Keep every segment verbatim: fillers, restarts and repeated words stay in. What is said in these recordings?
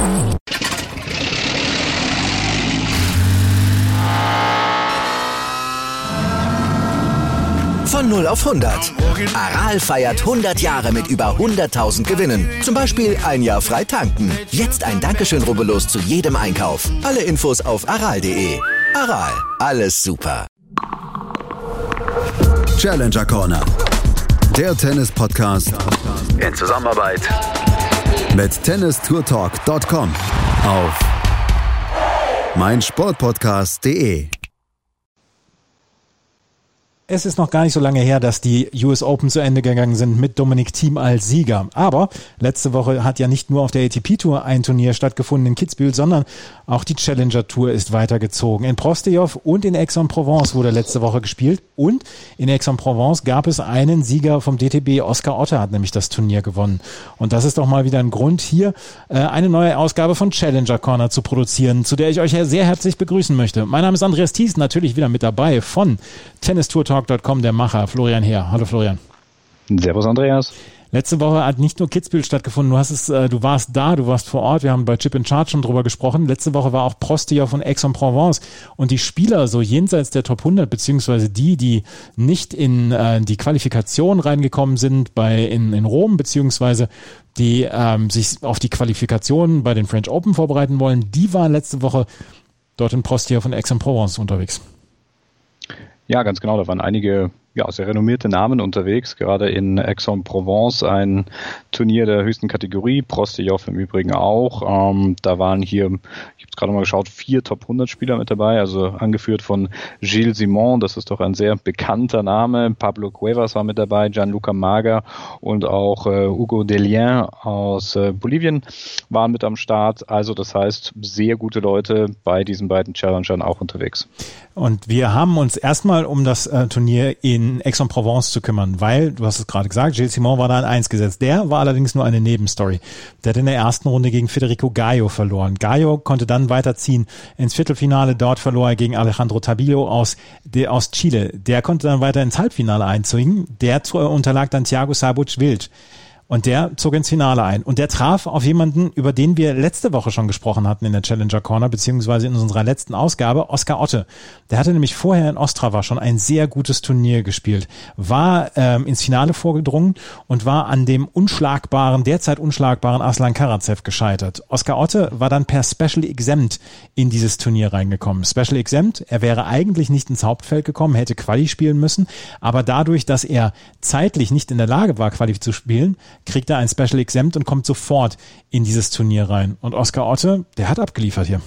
Von null auf hundert. Aral feiert hundert Jahre mit über hunderttausend Gewinnen. Zum Beispiel ein Jahr frei tanken. Jetzt ein Dankeschön, rubbellos zu jedem Einkauf. Alle Infos auf aral punkt de. Aral, alles super. Challenger Corner. Der Tennis-Podcast In Zusammenarbeit mit tennis tour talk punkt com auf meinsportpodcast punkt de. Es ist noch gar nicht so lange her, dass die U S Open zu Ende gegangen sind mit Dominic Thiem als Sieger. Aber letzte Woche hat ja nicht nur auf der A T P Tour ein Turnier stattgefunden in Kitzbühel, sondern auch die Challenger Tour ist weitergezogen. In Prostejov und in Aix-en-Provence wurde letzte Woche gespielt. Und in Aix-en-Provence gab es einen Sieger vom D T B. Oskar Otte hat nämlich das Turnier gewonnen. Und das ist doch mal wieder ein Grund, hier äh, eine neue Ausgabe von Challenger Corner zu produzieren, zu der ich euch sehr herzlich begrüßen möchte. Mein Name ist Andreas Thies, natürlich wieder mit dabei von tennis tour talk punkt com, der Macher, Florian Heer. Hallo Florian. Servus Andreas. Letzte Woche hat nicht nur Kitzbühel stattgefunden, du hast es, äh, du warst da, du warst vor Ort, wir haben bei Chip in Charge schon drüber gesprochen. Letzte Woche war auch Prostejov und Aix-en-Provence und die Spieler so jenseits der Top hundert, beziehungsweise die, die nicht in äh, die Qualifikation reingekommen sind bei in, in Rom, beziehungsweise die ähm, sich auf die Qualifikation bei den French Open vorbereiten wollen, die waren letzte Woche dort in Prostejov und Aix-en-Provence unterwegs. Ja, ganz genau. Da waren einige ja, sehr renommierte Namen unterwegs, gerade in Aix-en-Provence, ein Turnier der höchsten Kategorie, Prostejov im Übrigen auch. Ähm, da waren hier, ich habe es gerade mal geschaut, vier Top hundert Spieler mit dabei, also angeführt von Gilles Simon, das ist doch ein sehr bekannter Name, Pablo Cuevas war mit dabei, Gianluca Mager und auch äh, Hugo Dellien aus äh, Bolivien waren mit am Start. Also das heißt, sehr gute Leute bei diesen beiden Challengern auch unterwegs. Und wir haben uns erstmal um das äh, Turnier in Aix-en-Provence zu kümmern, weil, du hast es gerade gesagt, Gilles Simon war da in eins gesetzt. Der war allerdings nur eine Nebenstory. Der hat in der ersten Runde gegen Federico Gallo verloren. Gallo konnte dann weiterziehen ins Viertelfinale. Dort verlor er gegen Alejandro Tabillo aus, der, aus Chile. Der konnte dann weiter ins Halbfinale einziehen. Der unterlag dann Thiago Seyboth-Wild. Und der zog ins Finale ein. Und der traf auf jemanden, über den wir letzte Woche schon gesprochen hatten in der Challenger Corner, beziehungsweise in unserer letzten Ausgabe, Oskar Otte. Der hatte nämlich vorher in Ostrava schon ein sehr gutes Turnier gespielt, war ähm, ins Finale vorgedrungen und war an dem unschlagbaren, derzeit unschlagbaren Aslan Karatsev gescheitert. Oskar Otte war dann per Special Exempt in dieses Turnier reingekommen. Special Exempt, er wäre eigentlich nicht ins Hauptfeld gekommen, hätte Quali spielen müssen, aber dadurch, dass er zeitlich nicht in der Lage war, Quali zu spielen, kriegt er ein Special Exempt und kommt sofort in dieses Turnier rein. Und Oskar Otte, der hat abgeliefert hier.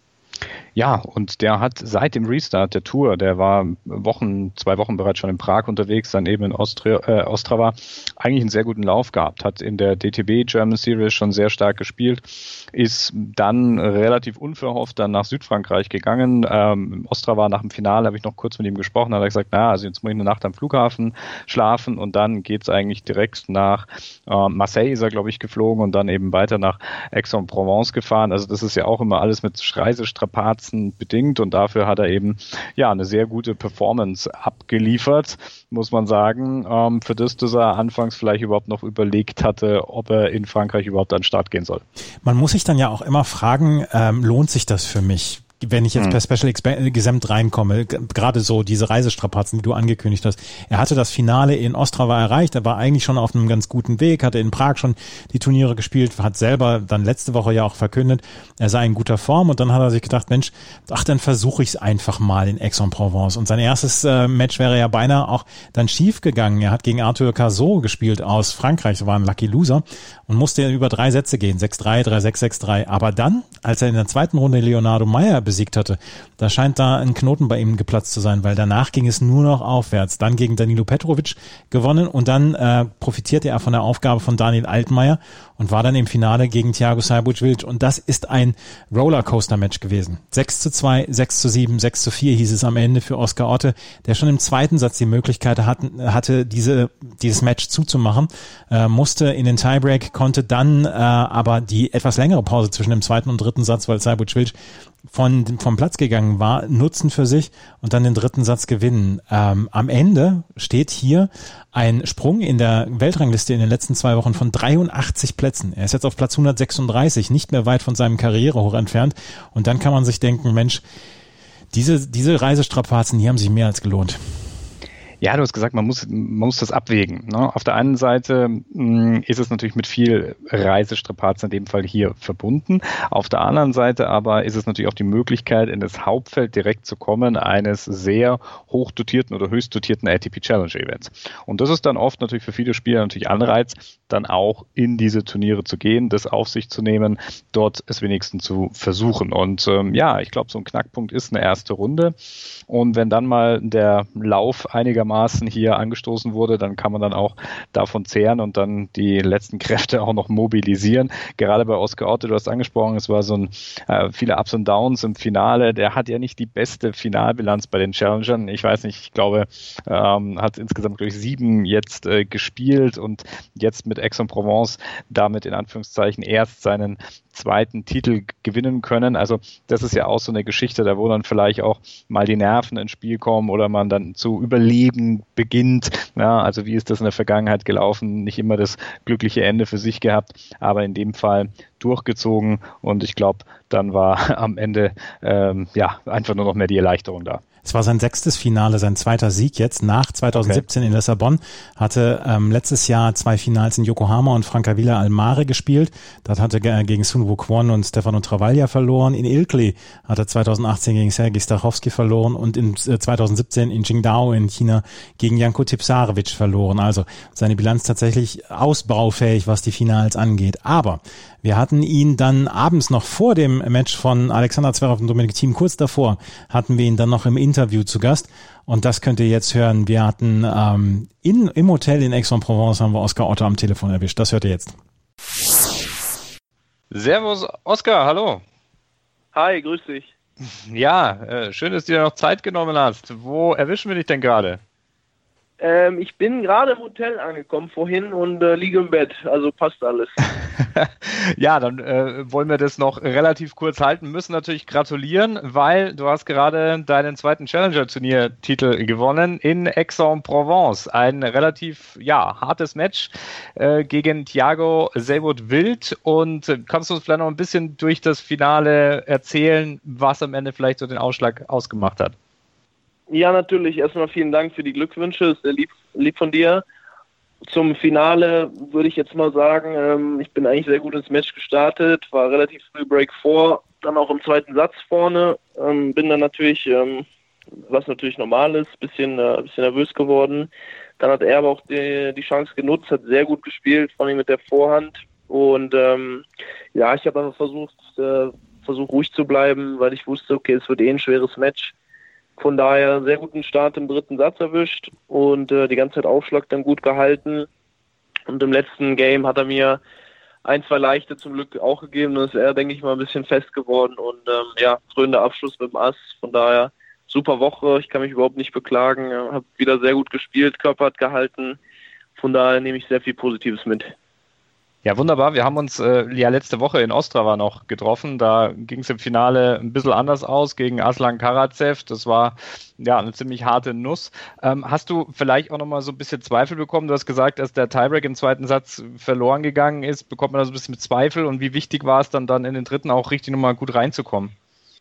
Ja, und der hat seit dem Restart der Tour, der war Wochen, zwei Wochen bereits schon in Prag unterwegs, dann eben in Ostri- äh, Ostrava, eigentlich einen sehr guten Lauf gehabt, hat in der D T B German Series schon sehr stark gespielt, ist dann relativ unverhofft dann nach Südfrankreich gegangen. Ähm, Ostrava nach dem Finale habe ich noch kurz mit ihm gesprochen, hat er gesagt, na, also jetzt muss ich eine Nacht am Flughafen schlafen und dann geht's eigentlich direkt nach äh, Marseille ist er, glaube ich, geflogen und dann eben weiter nach Aix-en-Provence gefahren. Also das ist ja auch immer alles mit Reisestrapazen bedingt und dafür hat er eben ja eine sehr gute Performance abgeliefert, muss man sagen, ähm, für das, dass er anfangs vielleicht überhaupt noch überlegt hatte, ob er in Frankreich überhaupt an den Start gehen soll. Man muss sich dann ja auch immer fragen, ähm, lohnt sich das für mich? Wenn ich jetzt hm. per Special Exempt reinkomme, gerade so diese Reisestrapazen, die du angekündigt hast. Er hatte das Finale in Ostrava erreicht, er war eigentlich schon auf einem ganz guten Weg, hatte in Prag schon die Turniere gespielt, hat selber dann letzte Woche ja auch verkündet, er sei in guter Form und dann hat er sich gedacht, Mensch, ach, dann versuche ich es einfach mal in Aix-en-Provence. Und sein erstes äh, Match wäre ja beinahe auch dann schief gegangen. Er hat gegen Arthur Cazaux gespielt aus Frankreich, war ein Lucky Loser und musste über drei Sätze gehen, sechs drei, drei sechs, sechs drei. Aber dann, als er in der zweiten Runde Leonardo Meyer besiegt hatte, da scheint da ein Knoten bei ihm geplatzt zu sein, weil danach ging es nur noch aufwärts. Dann gegen Danilo Petrovic gewonnen und dann äh, profitierte er von der Aufgabe von Daniel Altmaier und war dann im Finale gegen Thiago Seyboth-Wild. Und das ist ein Rollercoaster-Match gewesen. sechs zu zwei, sechs zu sieben, sechs zu vier hieß es am Ende für Oskar Otte, der schon im zweiten Satz die Möglichkeit hatten, hatte, diese dieses Match zuzumachen, äh, musste in den Tiebreak, konnte dann äh, aber die etwas längere Pause zwischen dem zweiten und dritten Satz, weil Seyboth-Wild von, vom Platz gegangen war, nutzen für sich und dann den dritten Satz gewinnen. Ähm, am Ende steht hier ein Sprung in der Weltrangliste in den letzten zwei Wochen von dreiundachtzig Plätzen. Er ist jetzt auf Platz hundertsechsunddreißig, nicht mehr weit von seinem Karrierehoch entfernt. Und dann kann man sich denken, Mensch, diese, diese Reisestrapazen, die haben sich mehr als gelohnt. Ja, du hast gesagt, man muss, man muss das abwägen. Ne? Auf der einen Seite mh, ist es natürlich mit viel Reisestrapazen in dem Fall hier verbunden. Auf der anderen Seite aber ist es natürlich auch die Möglichkeit, in das Hauptfeld direkt zu kommen eines sehr hochdotierten oder höchst dotierten A T P Challenge Events. Und das ist dann oft natürlich für viele Spieler natürlich Anreiz, dann auch in diese Turniere zu gehen, das auf sich zu nehmen, dort es wenigstens zu versuchen. Und ähm, ja, ich glaube, so ein Knackpunkt ist eine erste Runde. Und wenn dann mal der Lauf einigermaßen hier angestoßen wurde, dann kann man dann auch davon zehren und dann die letzten Kräfte auch noch mobilisieren. Gerade bei Oscar Otte, du hast angesprochen, es war so ein äh, viele Ups und Downs im Finale. Der hat ja nicht die beste Finalbilanz bei den Challengern. Ich weiß nicht, ich glaube, ähm, hat insgesamt glaube ich sieben jetzt äh, gespielt und jetzt mit Aix-en-Provence damit in Anführungszeichen erst seinen zweiten Titel gewinnen können. Also das ist ja auch so eine Geschichte, da wo dann vielleicht auch mal die Nerven ins Spiel kommen oder man dann zu überleben beginnt. Ja, also wie ist das in der Vergangenheit gelaufen? Nicht immer das glückliche Ende für sich gehabt, aber in dem Fall durchgezogen und ich glaube, dann war am Ende ähm, ja einfach nur noch mehr die Erleichterung da. Es war sein sechstes Finale, sein zweiter Sieg jetzt nach zweitausendsiebzehn okay. in Lissabon. Hatte ähm, letztes Jahr zwei Finals in Yokohama und Francavilla al Mare gespielt. Dort hatte er gegen Sun Woo Kwon und Stefano Travaglia verloren. In Ilkley hat er zweitausendachtzehn gegen Sergei Stachowski verloren und in äh, zweitausendsiebzehn in Qingdao in China gegen Janko Tipsarevic verloren. Also seine Bilanz tatsächlich ausbaufähig, was die Finals angeht. Aber wir hatten ihn dann abends noch vor dem Match von Alexander Zverev und Dominic Thiem, kurz davor, hatten wir ihn dann noch im Interview zu Gast. Und das könnt ihr jetzt hören. Wir hatten ähm, in, im Hotel in Aix-en-Provence haben wir Oscar Otte am Telefon erwischt. Das hört ihr jetzt. Servus, Oscar, hallo. Hi, grüß dich. Ja, äh, schön, dass du dir noch Zeit genommen hast. Wo erwischen wir dich denn gerade? Ähm, ich bin gerade im Hotel angekommen vorhin und äh, liege im Bett, also passt alles. Ja, dann äh, wollen wir das noch relativ kurz halten, müssen natürlich gratulieren, weil du hast gerade deinen zweiten Challenger-Turnier-Titel gewonnen in Aix-en-Provence. Ein relativ ja hartes Match äh, gegen Thiago Seyboth-Wild und äh, kannst du uns vielleicht noch ein bisschen durch das Finale erzählen, was am Ende vielleicht so den Ausschlag ausgemacht hat? Ja, natürlich. Erstmal vielen Dank für die Glückwünsche. Ist sehr lieb, lieb von dir. Zum Finale würde ich jetzt mal sagen, ähm, ich bin eigentlich sehr gut ins Match gestartet, war relativ früh Break vor, dann auch im zweiten Satz vorne, ähm, bin dann natürlich, ähm, was natürlich normal ist, bisschen, äh, bisschen nervös geworden. Dann hat er aber auch die, die Chance genutzt, hat sehr gut gespielt, vor allem mit der Vorhand. Und ähm, ja, ich habe einfach versucht, äh, versucht ruhig zu bleiben, weil ich wusste, okay, es wird eh ein schweres Match. Von daher einen sehr guten Start im dritten Satz erwischt und äh, die ganze Zeit Aufschlag dann gut gehalten. Und im letzten Game hat er mir ein, zwei leichte zum Glück auch gegeben. Dann ist er, denke ich mal, ein bisschen fest geworden. Und ähm, ja, krönender Abschluss mit dem Ass. Von daher super Woche. Ich kann mich überhaupt nicht beklagen. Habe wieder sehr gut gespielt, Körper hat gehalten. Von daher nehme ich sehr viel Positives mit. Ja, wunderbar. Wir haben uns äh, ja letzte Woche in Ostrava noch getroffen. Da ging es im Finale ein bisschen anders aus gegen Aslan Karatsev. Das war ja eine ziemlich harte Nuss. Ähm, hast du vielleicht auch nochmal so ein bisschen Zweifel bekommen? Du hast gesagt, dass der Tiebreak im zweiten Satz verloren gegangen ist. Bekommt man da so ein bisschen mit Zweifel? Und wie wichtig war es dann, dann in den dritten auch richtig nochmal gut reinzukommen?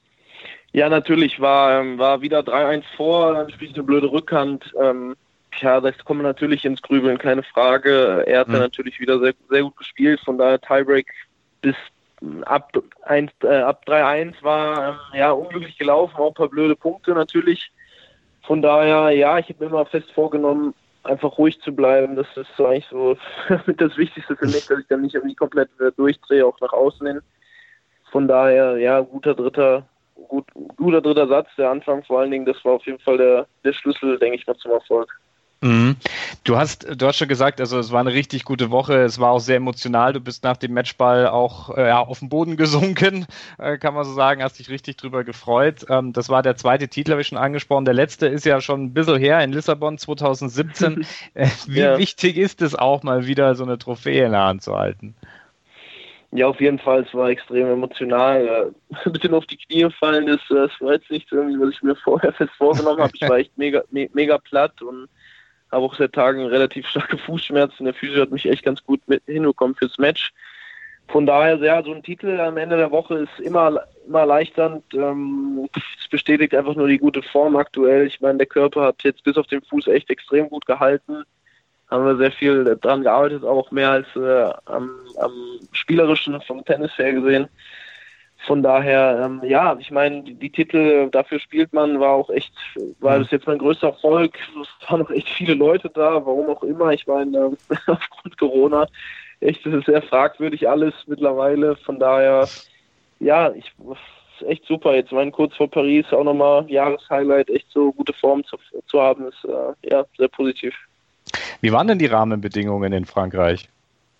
Ja, natürlich. War, ähm, war wieder drei eins vor. Dann spiele ich eine blöde Rückhand. Ähm Ja, das kommt natürlich ins Grübeln, keine Frage. Er hat mhm. dann natürlich wieder sehr, sehr gut gespielt, von daher Tiebreak bis ab, eins, äh, ab drei eins war ähm, ja unglücklich gelaufen, auch ein paar blöde Punkte natürlich. Von daher, ja, ich habe mir immer fest vorgenommen, einfach ruhig zu bleiben. Das ist so eigentlich so das Wichtigste für mich, dass ich dann nicht irgendwie komplett durchdrehe, auch nach außen hin. Von daher, ja, guter dritter, gut, guter dritter Satz, der Anfang vor allen Dingen, das war auf jeden Fall der, der Schlüssel, denke ich mal, zum Erfolg. Mhm. Du hast, du hast schon gesagt, also es war eine richtig gute Woche, es war auch sehr emotional, du bist nach dem Matchball auch äh, ja, auf den Boden gesunken, äh, kann man so sagen, hast dich richtig drüber gefreut. Ähm, das war der zweite Titel, habe ich schon angesprochen, der letzte ist ja schon ein bisschen her, in Lissabon zweitausendsiebzehn. äh, wie ja. wichtig ist es auch mal wieder, so eine Trophäe in der Hand zu halten? Ja, auf jeden Fall, es war extrem emotional. Ein bisschen auf die Knie fallen, das, das war jetzt nicht irgendwie, was ich mir vorher fest vorgenommen habe. Ich war echt mega, me, mega platt und habe auch seit Tagen relativ starke Fußschmerzen. Der Physio hat mich echt ganz gut mit hinbekommen fürs Match. Von daher, ja, so ein Titel am Ende der Woche ist immer, immer erleichternd. Ähm, es bestätigt einfach nur die gute Form aktuell. Ich meine, der Körper hat jetzt bis auf den Fuß echt extrem gut gehalten. Haben wir sehr viel dran gearbeitet, auch mehr als äh, am, am Spielerischen vom Tennis her gesehen. Von daher, ähm, ja, ich meine, die, die Titel, dafür spielt man, war auch echt, war das jetzt mein größter Erfolg. Es waren noch echt viele Leute da, warum auch immer. Ich meine, äh, aufgrund Corona, echt, das ist sehr fragwürdig alles mittlerweile. Von daher, ja, ich ist echt super. Jetzt mein kurz vor Paris auch nochmal Jahreshighlight, echt so gute Form zu, zu haben, ist äh, ja sehr positiv. Wie waren denn die Rahmenbedingungen in Frankreich?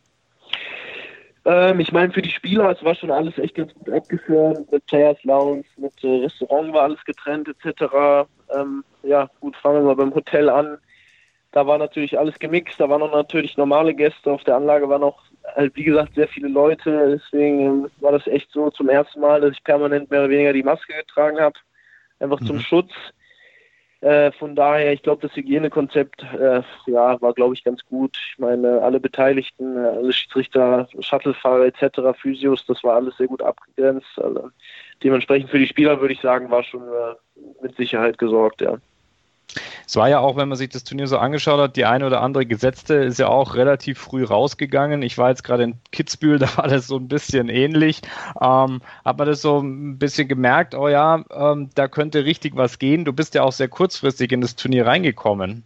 Ähm, ich meine, für die Spieler, es war schon alles echt ganz gut abgeschirmt, mit Players Lounge, mit äh, Restaurant war alles getrennt et cetera. Ähm, ja, gut, fangen wir mal beim Hotel an. Da war natürlich alles gemixt, da waren noch natürlich normale Gäste, auf der Anlage waren noch, halt, wie gesagt, sehr viele Leute, deswegen ähm, war das echt so zum ersten Mal, dass ich permanent mehr oder weniger die Maske getragen habe, einfach mhm. zum Schutz. Äh, von daher, ich glaube, das Hygienekonzept äh, ja, war, glaube ich, ganz gut. Ich meine, alle Beteiligten, äh, alle Schiedsrichter, Shuttlefahrer et cetera, Physios, das war alles sehr gut abgegrenzt. Also, dementsprechend für die Spieler, würde ich sagen, war schon äh, mit Sicherheit gesorgt, ja. Es war ja auch, wenn man sich das Turnier so angeschaut hat, die eine oder andere Gesetzte ist ja auch relativ früh rausgegangen. Ich war jetzt gerade in Kitzbühel, da war das so ein bisschen ähnlich. Ähm, hat man das so ein bisschen gemerkt, oh ja, ähm, da könnte richtig was gehen. Du bist ja auch sehr kurzfristig in das Turnier reingekommen.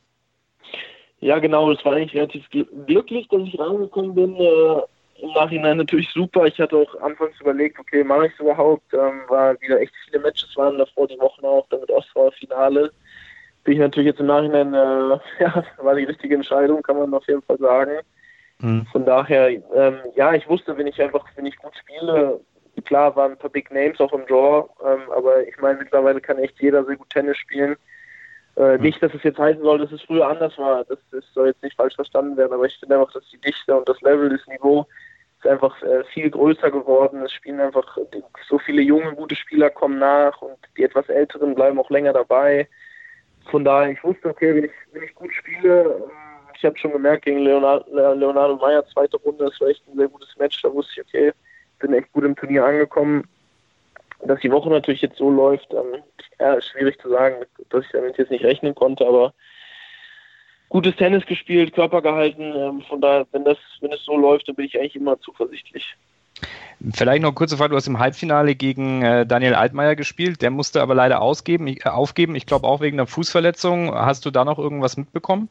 Ja, genau, das war eigentlich relativ glücklich, dass ich reingekommen bin. Äh, im Nachhinein natürlich super. Ich hatte auch anfangs überlegt, okay, mache ich es überhaupt? Ähm, war wieder echt viele Matches, waren davor die Wochen auch, damit Ostrauer Finale. Bin ich natürlich jetzt im Nachhinein, äh, ja, war die richtige Entscheidung, kann man auf jeden Fall sagen. Mhm. Von daher, ähm, ja, ich wusste, wenn ich einfach, wenn ich gut spiele, klar waren ein paar Big Names auch im Draw, ähm, aber ich meine, mittlerweile kann echt jeder sehr gut Tennis spielen. Äh, mhm. Nicht, dass es jetzt heißen soll, dass es früher anders war, das, das soll jetzt nicht falsch verstanden werden, aber ich finde einfach, dass die Dichte und das Level, das Niveau ist einfach äh, viel größer geworden. Es spielen einfach so viele junge, gute Spieler kommen nach und die etwas Älteren bleiben auch länger dabei. Von daher, ich wusste, okay, wenn ich, wenn ich gut spiele, ich habe schon gemerkt, gegen Leonardo, Leonardo Meyer, zweite Runde, das war echt ein sehr gutes Match, da wusste ich, okay, bin echt gut im Turnier angekommen. Dass die Woche natürlich jetzt so läuft, ähm, ja, ist schwierig zu sagen, dass ich damit jetzt nicht rechnen konnte, aber gutes Tennis gespielt, Körper gehalten, ähm, von daher, wenn das, wenn es so läuft, dann bin ich eigentlich immer zuversichtlich. Vielleicht noch eine kurze Frage, du hast im Halbfinale gegen äh, Daniel Altmaier gespielt, der musste aber leider ausgeben, äh, aufgeben, ich glaube auch wegen einer Fußverletzung. Hast du da noch irgendwas mitbekommen?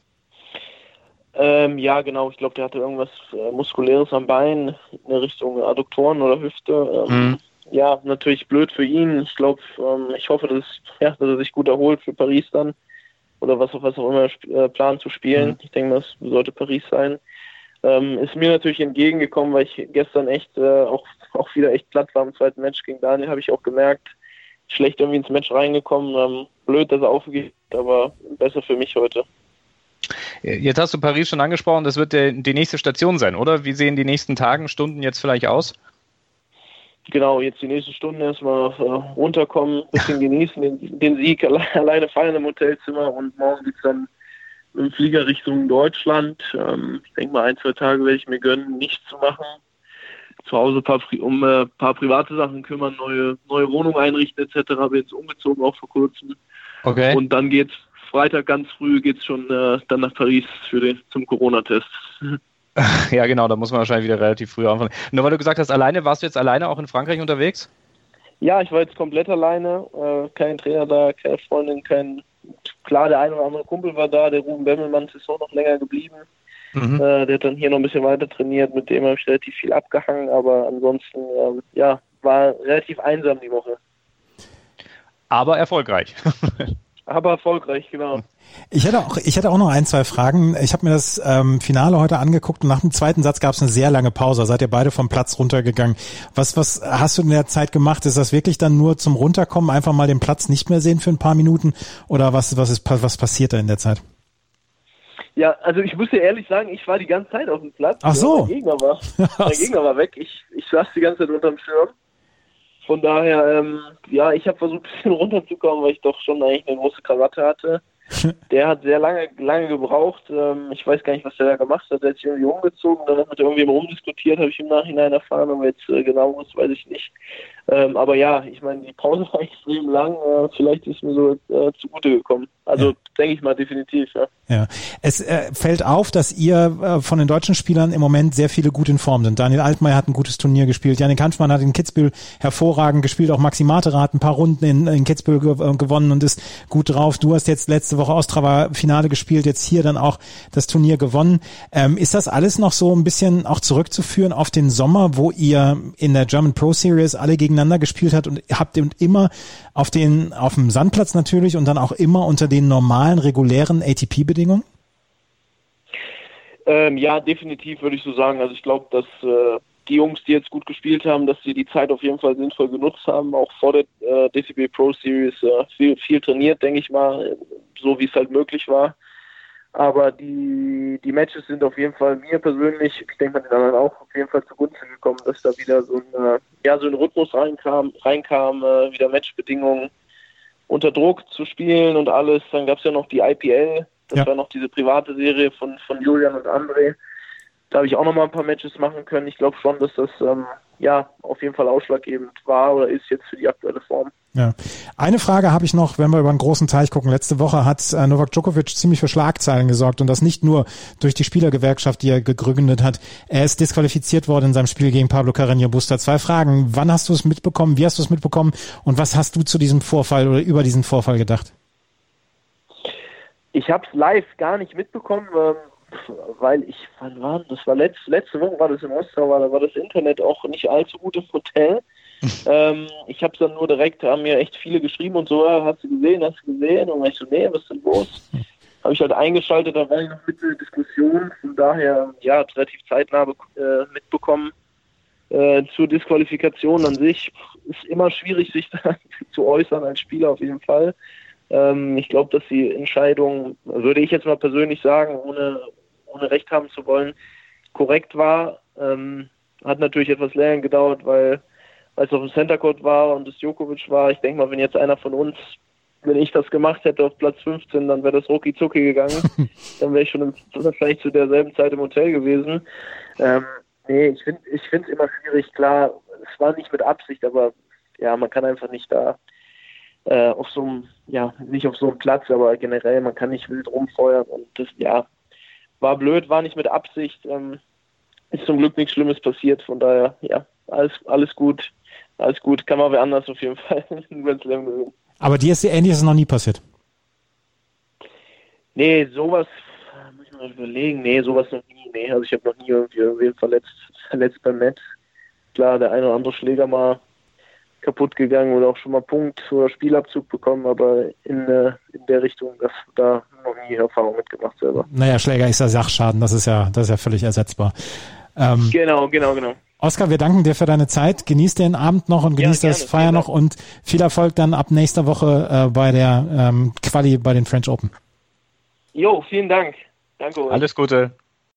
Ähm, ja, genau, ich glaube, der hatte irgendwas äh, Muskuläres am Bein, in der Richtung Adduktoren oder Hüfte. Ähm, mhm. Ja, natürlich blöd für ihn. Ich glaube, ähm, ich hoffe, dass, ja, dass er sich gut erholt für Paris dann oder was, was auch immer er äh, plant zu spielen. Mhm. Ich denke, das sollte Paris sein. Ähm, ist mir natürlich entgegengekommen, weil ich gestern echt äh, auch, auch wieder echt platt war im zweiten Match gegen Daniel, habe ich auch gemerkt. Schlecht irgendwie ins Match reingekommen. Ähm, blöd, dass er aufgeht, aber besser für mich heute. Jetzt hast du Paris schon angesprochen, das wird der, die nächste Station sein, oder? Wie sehen die nächsten Tagen, Stunden jetzt vielleicht aus? Genau, jetzt die nächsten Stunden erstmal äh, runterkommen, ein bisschen genießen, den, den Sieg alle, alleine feiern im Hotelzimmer und morgen geht's dann im Flieger Richtung Deutschland. Ähm, ich denke mal, ein, zwei Tage werde ich mir gönnen, nichts zu machen. Zu Hause paar, um ein äh, paar private Sachen kümmern, neue, neue Wohnung einrichten et cetera. Bin jetzt umgezogen, auch vor kurzem. Okay. Und dann geht's Freitag ganz früh geht's schon äh, dann nach Paris für den, zum Corona-Test. Ja, genau, da muss man wahrscheinlich wieder relativ früh anfangen. Nur weil du gesagt hast, alleine, warst du jetzt alleine auch in Frankreich unterwegs? Ja, ich war jetzt komplett alleine. Äh, kein Trainer da, keine Freundin, kein... Klar, der eine oder andere Kumpel war da, der Ruben Bemmelmann ist auch noch länger geblieben. Mhm. Äh, der hat dann hier noch ein bisschen weiter trainiert, mit dem habe ich relativ viel abgehangen, aber ansonsten, ähm, ja, war relativ einsam die Woche. Aber erfolgreich. Aber erfolgreich, genau. Ich hätte auch, ich hätte auch noch ein, zwei Fragen. Ich habe mir das ähm, Finale heute angeguckt und nach dem zweiten Satz gab es eine sehr lange Pause. Seid ihr beide vom Platz runtergegangen? Was, was hast du in der Zeit gemacht? Ist das wirklich dann nur zum Runterkommen, einfach mal den Platz nicht mehr sehen für ein paar Minuten? Oder was, was ist, was passiert da in der Zeit? Ja, also ich muss dir ehrlich sagen, ich war die ganze Zeit auf dem Platz. Ach so. Ja, mein Gegner war, mein Gegner war weg. Ich, ich saß die ganze Zeit unterm Schirm. Von daher, ähm, ja, ich habe versucht, ein bisschen runterzukommen, weil ich doch schon eigentlich eine große Krawatte hatte. Der hat sehr lange lange gebraucht. Ähm, ich weiß gar nicht, was der da gemacht hat. Der hat sich irgendwie umgezogen, dann hat er irgendwie rumdiskutiert, habe ich im Nachhinein erfahren, aber jetzt äh, genau was weiß ich nicht. Ähm, aber ja, ich meine, die Pause war extrem lang. Äh, vielleicht ist mir so äh, zugute gekommen. Also ja. denke ich mal definitiv. Ja. Ja, es äh, fällt auf, dass ihr äh, von den deutschen Spielern im Moment sehr viele gut in Form sind. Daniel Altmaier hat ein gutes Turnier gespielt. Jannik Hanfmann hat in Kitzbühel hervorragend gespielt. Auch Maxi Matera hat ein paar Runden in, in Kitzbühel ge- äh, gewonnen und ist gut drauf. Du hast jetzt letzte Woche Ostrava Finale gespielt, jetzt hier dann auch das Turnier gewonnen. Ähm, ist das alles noch so ein bisschen auch zurückzuführen auf den Sommer, wo ihr in der German Pro Series alle gegeneinander gespielt habt und habt und immer auf den auf dem Sandplatz natürlich und dann auch immer unter den normalen, regulären A T P-Bedingungen? Ähm, ja, definitiv würde ich so sagen. Also ich glaube, dass äh, die Jungs, die jetzt gut gespielt haben, dass sie die Zeit auf jeden Fall sinnvoll genutzt haben, auch vor der äh, D T B Pro Series äh, viel, viel trainiert, denke ich mal, so wie es halt möglich war. Aber die, die Matches sind auf jeden Fall mir persönlich, ich denke mal den anderen auch, auf jeden Fall zugunsten gekommen, dass da wieder so ein, äh, ja, so ein Rhythmus reinkam, reinkam äh, wieder Matchbedingungen unter Druck zu spielen und alles. Dann gab es ja noch die I P L, das ja. war noch diese private Serie von, von Julian und André. Da habe ich auch noch mal ein paar Matches machen können. Ich glaube schon, dass das ähm, ja auf jeden Fall ausschlaggebend war oder ist jetzt für die aktuelle Form. Ja. Eine Frage habe ich noch, wenn wir über einen großen Teich gucken. Letzte Woche hat äh, Novak Djokovic ziemlich für Schlagzeilen gesorgt und das nicht nur durch die Spielergewerkschaft, die er gegründet hat. Er ist disqualifiziert worden in seinem Spiel gegen Pablo Carreño Busta. Zwei Fragen. Wann hast du es mitbekommen? Wie hast du es mitbekommen? Und was hast du zu diesem Vorfall oder über diesen Vorfall gedacht? Ich habe es live gar nicht mitbekommen, ähm, weil ich, wann war das? war letzte, letzte Woche war das in Ostrava, da war das Internet auch nicht allzu gut im Hotel. ähm, ich habe es dann nur direkt, haben mir echt viele geschrieben und so, ja, hast du gesehen, hast du gesehen? Und ich so, nee, was ist denn los? Habe ich halt eingeschaltet, da war ich noch mit der Diskussion, von daher, ja, relativ zeitnah äh, mitbekommen. Äh, zur Disqualifikation an sich ist immer schwierig, sich da zu äußern als Spieler auf jeden Fall. Ähm, ich glaube, dass die Entscheidung, würde ich jetzt mal persönlich sagen, ohne, ohne Recht haben zu wollen, korrekt war. Ähm, hat natürlich etwas länger gedauert, weil weil es auf dem Center Court war und es Djokovic war. Ich denke mal, wenn jetzt einer von uns, wenn ich das gemacht hätte auf Platz fünfzehn, dann wäre das rucki zucki gegangen. Dann wäre ich schon im, wahrscheinlich zu derselben Zeit im Hotel gewesen. Ähm, nee, ich finde ich finde es immer schwierig. Klar, es war nicht mit Absicht, aber ja, man kann einfach nicht da äh, auf so einem, ja, nicht auf so einem Platz, aber generell, man kann nicht wild rumfeuern und das, ja, war blöd, war nicht mit Absicht. Ähm, ist zum Glück nichts Schlimmes passiert, von daher, ja, alles, alles gut. Alles gut, kann man wer anders auf jeden Fall in Grand Slam gewinnen. Aber dir ist ja ähnliches noch nie passiert? Nee, sowas, muss ich mal überlegen, nee, sowas noch nie, nee, also ich habe noch nie irgendwie irgendwen verletzt, verletzt beim Match. Klar, der eine oder andere Schläger mal kaputt gegangen oder auch schon mal Punkt oder Spielabzug bekommen, aber in, in der Richtung, das da noch nie Erfahrung mitgemacht selber. Naja, Schläger ist ja Sachschaden, das ist ja, das ist ja völlig ersetzbar. Ähm, genau, genau, genau. Oskar, wir danken dir für deine Zeit. Genieß den Abend noch und genieß ja, das gerne, Feier noch und viel Erfolg dann ab nächster Woche äh, bei der ähm, Quali bei den French Open. Jo, vielen Dank. Danke euch. Alles Gute.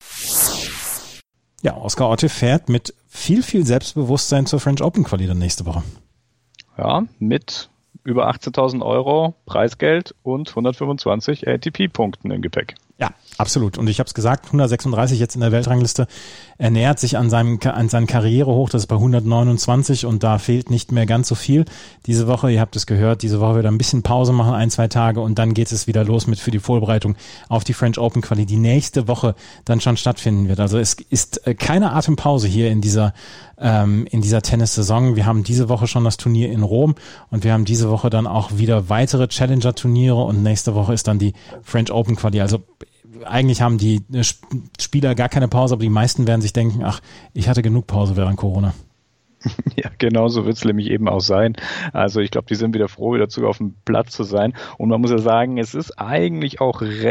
Ja, Oskar Otte fährt mit viel, viel Selbstbewusstsein zur French Open Quali dann nächste Woche. Ja, mit über achtzehntausend Euro Preisgeld und hundertfünfundzwanzig A T P-Punkten im Gepäck. Ja, absolut. Und ich habe es gesagt, hundertsechsunddreißig jetzt in der Weltrangliste. Er nähert sich an seinem an seinen Karrierehoch, das ist bei hundertneunundzwanzig und da fehlt nicht mehr ganz so viel. Diese Woche, ihr habt es gehört, diese Woche wird er ein bisschen Pause machen, ein, zwei Tage und dann geht es wieder los mit für die Vorbereitung auf die French Open Quali, die nächste Woche dann schon stattfinden wird. Also es ist keine Atempause hier in dieser ähm, in dieser Tennissaison. Wir haben diese Woche schon das Turnier in Rom und wir haben diese Woche dann auch wieder weitere Challenger-Turniere und nächste Woche ist dann die French Open Quali. Also eigentlich haben die Spieler gar keine Pause, aber die meisten werden sich denken, ach, ich hatte genug Pause während Corona. Ja, genau so wird es nämlich eben auch sein. Also ich glaube, die sind wieder froh, wieder zurück auf dem Platz zu sein. Und man muss ja sagen, es ist eigentlich auch relativ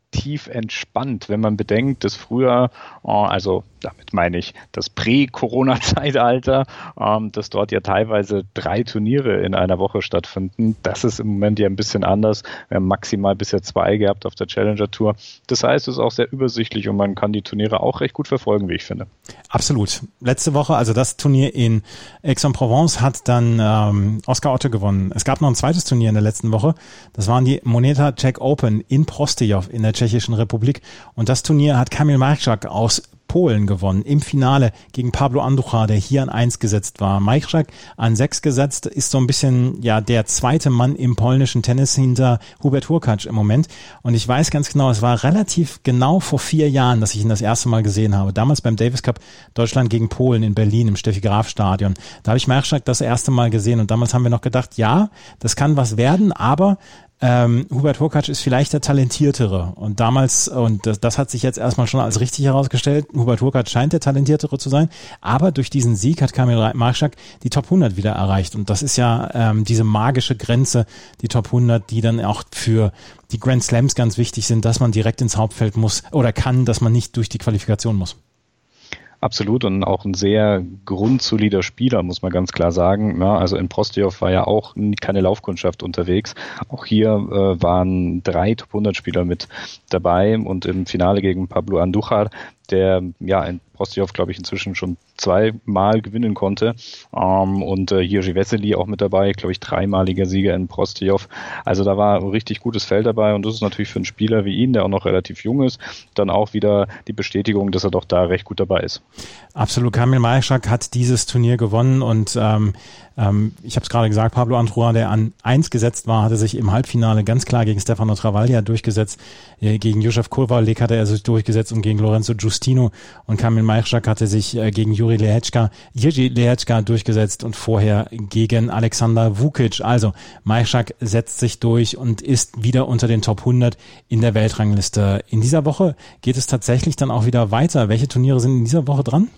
relativ entspannt, wenn man bedenkt, dass früher, also damit meine ich das Prä-Corona-Zeitalter, dass dort ja teilweise drei Turniere in einer Woche stattfinden. Das ist im Moment ja ein bisschen anders. Wir haben maximal bisher zwei gehabt auf der Challenger Tour. Das heißt, es ist auch sehr übersichtlich und man kann die Turniere auch recht gut verfolgen, wie ich finde. Absolut. Letzte Woche, also das Turnier in Aix-en-Provence, hat dann ähm, Oskar Otte gewonnen. Es gab noch ein zweites Turnier in der letzten Woche. Das waren die Moneta Czech Open in Prostějov in der Tschechischen Republik. Und das Turnier hat Kamil Majchrzak aus Polen gewonnen, im Finale gegen Pablo Andujar, der hier an eins gesetzt war. Majchrzak an sechs gesetzt, ist so ein bisschen ja der zweite Mann im polnischen Tennis hinter Hubert Hurkacz im Moment. Und ich weiß ganz genau, es war relativ genau vor vier Jahren, dass ich ihn das erste Mal gesehen habe. Damals beim Davis Cup Deutschland gegen Polen in Berlin im Steffi-Graf-Stadion. Da habe ich Majchrzak das erste Mal gesehen und damals haben wir noch gedacht, ja, das kann was werden, aber Ähm, Hubert Hurkacz ist vielleicht der Talentiertere und damals, und das, das hat sich jetzt erstmal schon als richtig herausgestellt, Hubert Hurkacz scheint der Talentiertere zu sein, aber durch diesen Sieg hat Kamil Majchrzak die Top hundert wieder erreicht und das ist ja ähm, diese magische Grenze, die Top hundert, die dann auch für die Grand Slams ganz wichtig sind, dass man direkt ins Hauptfeld muss oder kann, dass man nicht durch die Qualifikation muss. Absolut und auch ein sehr grundsolider Spieler, muss man ganz klar sagen. Ja, also in Prostějov war ja auch keine Laufkundschaft unterwegs. Auch hier äh, waren drei Top hundert Spieler mit dabei und im Finale gegen Pablo Andujar, der ja in Prostějov, glaube ich, inzwischen schon zweimal gewinnen konnte. Ähm, und äh, Jiří Veselý auch mit dabei, glaube ich, dreimaliger Sieger in Prostějov. Also da war ein richtig gutes Feld dabei und das ist natürlich für einen Spieler wie ihn, der auch noch relativ jung ist, dann auch wieder die Bestätigung, dass er doch da recht gut dabei ist. Absolut. Kamil Majchrzak hat dieses Turnier gewonnen und ähm, ähm, ich habe es gerade gesagt, Pablo Andujar, der an eins gesetzt war, hatte sich im Halbfinale ganz klar gegen Stefano Travaglia durchgesetzt. Äh, gegen Josef Kowalik hatte er sich durchgesetzt und gegen Lorenzo Giustino. Und Kamil Majchrzak hatte sich äh, gegen Juri Lehečka, Jiří Lehečka durchgesetzt und vorher gegen Alexander Vukic. Also Majchrzak setzt sich durch und ist wieder unter den Top hundert in der Weltrangliste. In dieser Woche geht es tatsächlich dann auch wieder weiter. Welche Turniere sind in dieser Woche dran?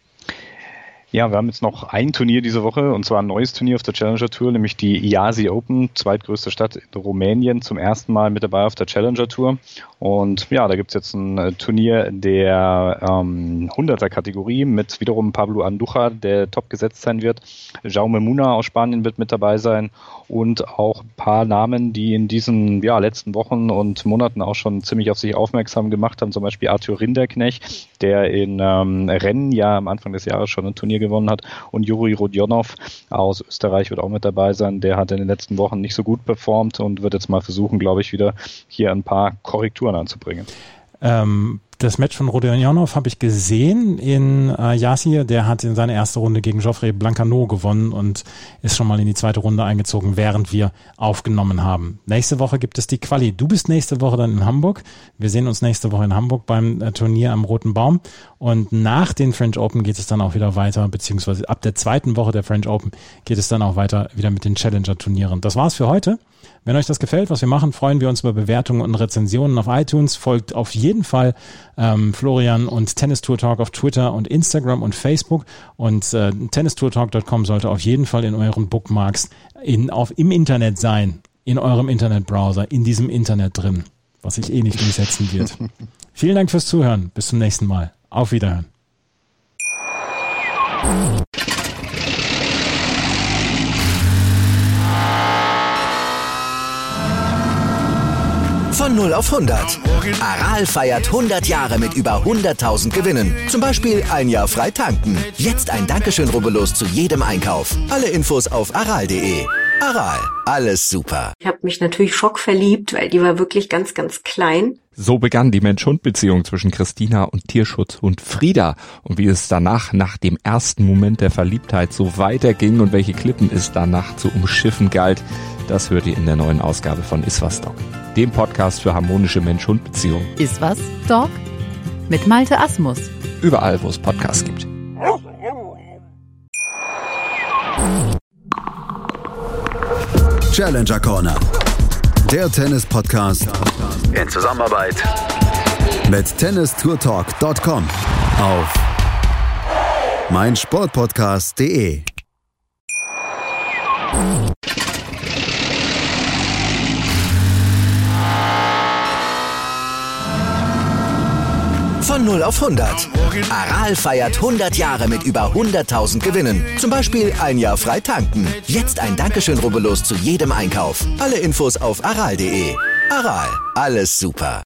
Ja, wir haben jetzt noch ein Turnier diese Woche und zwar ein neues Turnier auf der Challenger Tour, nämlich die Iasi Open, zweitgrößte Stadt in Rumänien, zum ersten Mal mit dabei auf der Challenger Tour. Und ja, da gibt's jetzt ein Turnier der ähm, hunderter-Kategorie mit wiederum Pablo Andujar, der top gesetzt sein wird. Jaume Muna aus Spanien wird mit dabei sein und auch ein paar Namen, die in diesen ja, letzten Wochen und Monaten auch schon ziemlich auf sich aufmerksam gemacht haben, zum Beispiel Arthur Rinderknecht, der in ähm, Rennen ja am Anfang des Jahres schon ein Turnier gewonnen hat, und Juri Rodionov aus Österreich wird auch mit dabei sein. Der hat in den letzten Wochen nicht so gut performt und wird jetzt mal versuchen, glaube ich, wieder hier ein paar Korrekturen anzubringen. Ähm, das Match von Rodionov habe ich gesehen in äh, Iasi. Der hat in seiner ersten Runde gegen Geoffrey Blancaneaux gewonnen und ist schon mal in die zweite Runde eingezogen, während wir aufgenommen haben. Nächste Woche gibt es die Quali. Du bist nächste Woche dann in Hamburg. Wir sehen uns nächste Woche in Hamburg beim äh, Turnier am Roten Baum. Und nach den French Open geht es dann auch wieder weiter, beziehungsweise ab der zweiten Woche der French Open geht es dann auch weiter wieder mit den Challenger-Turnieren. Das war's für heute. Wenn euch das gefällt, was wir machen, freuen wir uns über Bewertungen und Rezensionen auf iTunes. Folgt auf jeden Fall ähm, Florian und Tennis Tour Talk auf Twitter und Instagram und Facebook. Und äh, tennis tour talk dot com sollte auf jeden Fall in euren Bookmarks in, auf, im Internet sein, in eurem Internetbrowser, in diesem Internet drin, was sich eh nicht durchsetzen wird. Vielen Dank fürs Zuhören. Bis zum nächsten Mal. Auf Wiederhören. Von null auf hundert. Aral feiert hundert Jahre mit über hunderttausend Gewinnen. Zum Beispiel ein Jahr frei tanken. Jetzt ein Dankeschön, rubbellos zu jedem Einkauf. Alle Infos auf aral punkt de. Aral, alles super. Ich habe mich natürlich schockverliebt, weil die war wirklich ganz, ganz klein. So begann die Mensch-Hund-Beziehung zwischen Christina und Tierschutzhund Frieda. Und wie es danach, nach dem ersten Moment der Verliebtheit, so weiterging und welche Klippen es danach zu umschiffen galt, das hört ihr in der neuen Ausgabe von Iswas Dog, dem Podcast für harmonische Mensch-Hund-Beziehungen. Iswas Dog mit Malte Asmus. Überall, wo es Podcasts gibt. Challenger Corner, der Tennis-Podcast In Zusammenarbeit mit tennis tour talk dot com auf meinsportpodcast punkt de. null auf hundert. Aral feiert hundert Jahre mit über hunderttausend Gewinnen. Zum Beispiel ein Jahr frei tanken. Jetzt ein Dankeschön, rubbellos zu jedem Einkauf. Alle Infos auf aral punkt de. Aral, alles super.